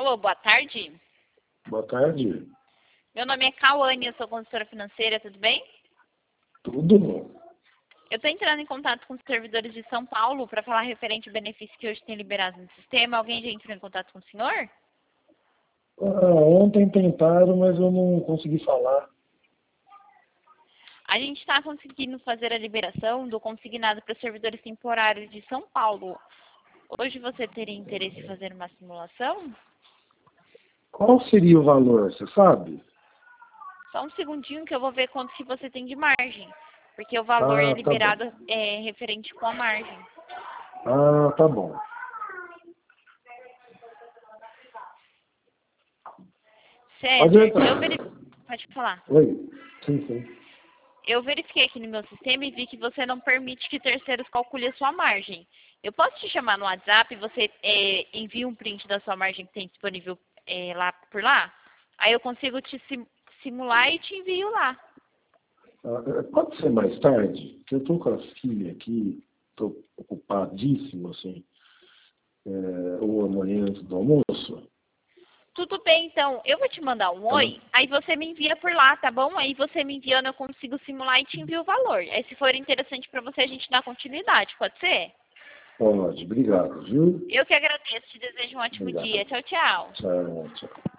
Alô, boa tarde. Boa tarde. Meu nome é Cauane, eu sou consultora financeira, tudo bem? Tudo bom? Eu estou entrando em contato com os servidores de São Paulo para falar referente ao benefício que hoje tem liberado no sistema. Alguém já entrou em contato com o senhor? Ontem tentaram, mas eu não consegui falar. A gente está conseguindo fazer a liberação do consignado para os servidores temporários de São Paulo. Hoje você teria interesse em fazer uma simulação? Qual seria o valor, você sabe? Só um segundinho que eu vou ver quanto que você tem de margem. Porque o valor é Tá bom. liberado referente com a margem. Tá bom. César, Pode pode falar. Oi. Sim. Eu verifiquei aqui no meu sistema e vi que você não permite que terceiros calculem a sua margem. Eu posso te chamar no WhatsApp e você envia um print da sua margem que tem disponível por lá? Aí eu consigo te simular e te envio lá. Pode ser mais tarde? Que eu tô com a filha aqui, tô ocupadíssimo, assim. Ou amanhã antes do almoço. Tudo bem, então. Eu vou te mandar um oi, aí você me envia por lá, tá bom? Aí você me enviando, eu consigo simular e te envio o valor. Aí se for interessante para você, a gente dá continuidade, pode ser? Pode, obrigado, viu? Eu que agradeço, te desejo um ótimo Obrigado. dia. Tchau, tchau. Tchau.